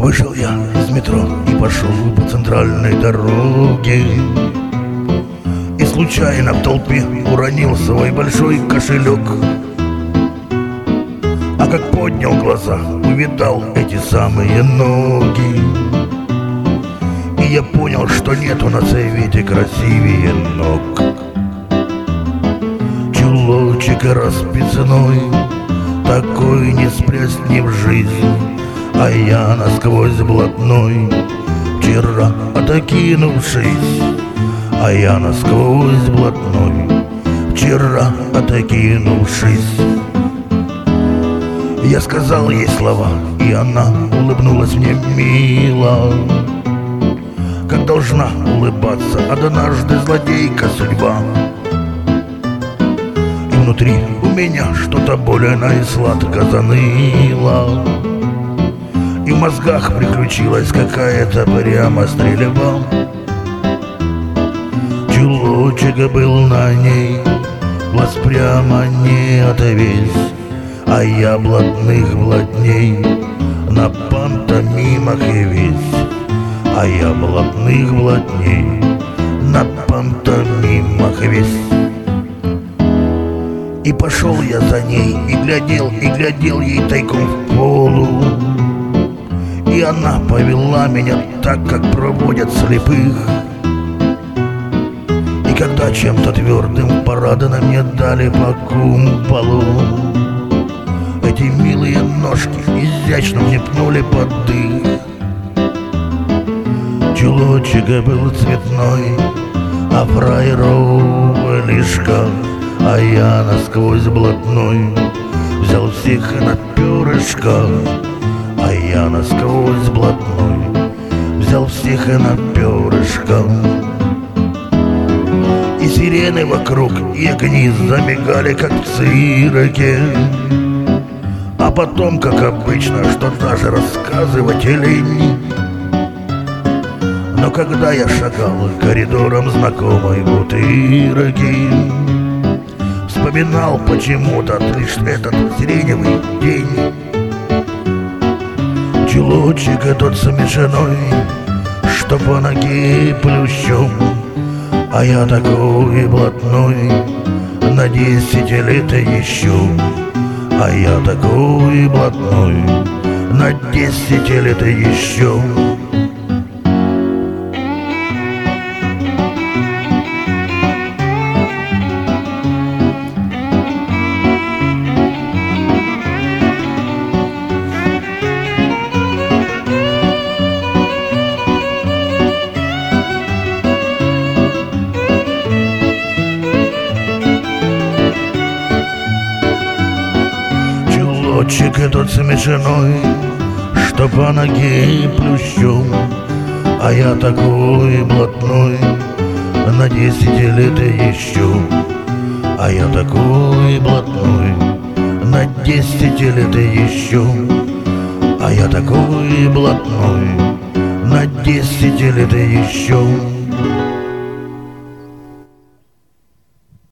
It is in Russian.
Вышел я из метро и пошел по центральной дороге, и случайно в толпе уронил свой большой кошелек. А как поднял глаза, увидал эти самые ноги, и я понял, что нету на свете красивее ног. Чулочек расписной, такой не сплеснет в жизнь, а я насквозь блатной, вчера отокинувшись. А я насквозь блатной, вчера отокинувшись. Я сказал ей слова, и она улыбнулась мне мило, как должна улыбаться однажды злодейка судьба. И внутри у меня что-то больно и сладко заныло, и в мозгах приключилась какая-то прямо стрельба. Чулочек был на ней, глаз прямо не отвесь, а я блатных блатней на пантомимах и весь. А я блатных блатней на пантомимах весь. И пошел я за ней, и глядел ей тайком в полу, и она повела меня так, как проводят слепых. И когда чем-то твердым парадно мне дали по кумполу, эти милые ножки изящно мне пнули под дых. Чулочек был цветной, а фраерова лишка, а я насквозь блатной взял всех на перышко. А я насквозь блатной взял всех на перышко. И сирены вокруг, и огни замигали, как в цирке. А потом, как обычно, что даже рассказывать лень. Но когда я шагал коридором знакомой бутырки, вспоминал почему-то лишь этот сиреневый день. Чулочек тот смешной, что по ноге плющом, а я такой блатной на 10 лет еще. А я такой блатной на 10 лет еще. Чулочек тот смешной, что по ноге плющом, а я такой блатной на 10 лет еще. А я такой блатной на 10 лет еще. А я такой блатной на 10 лет еще.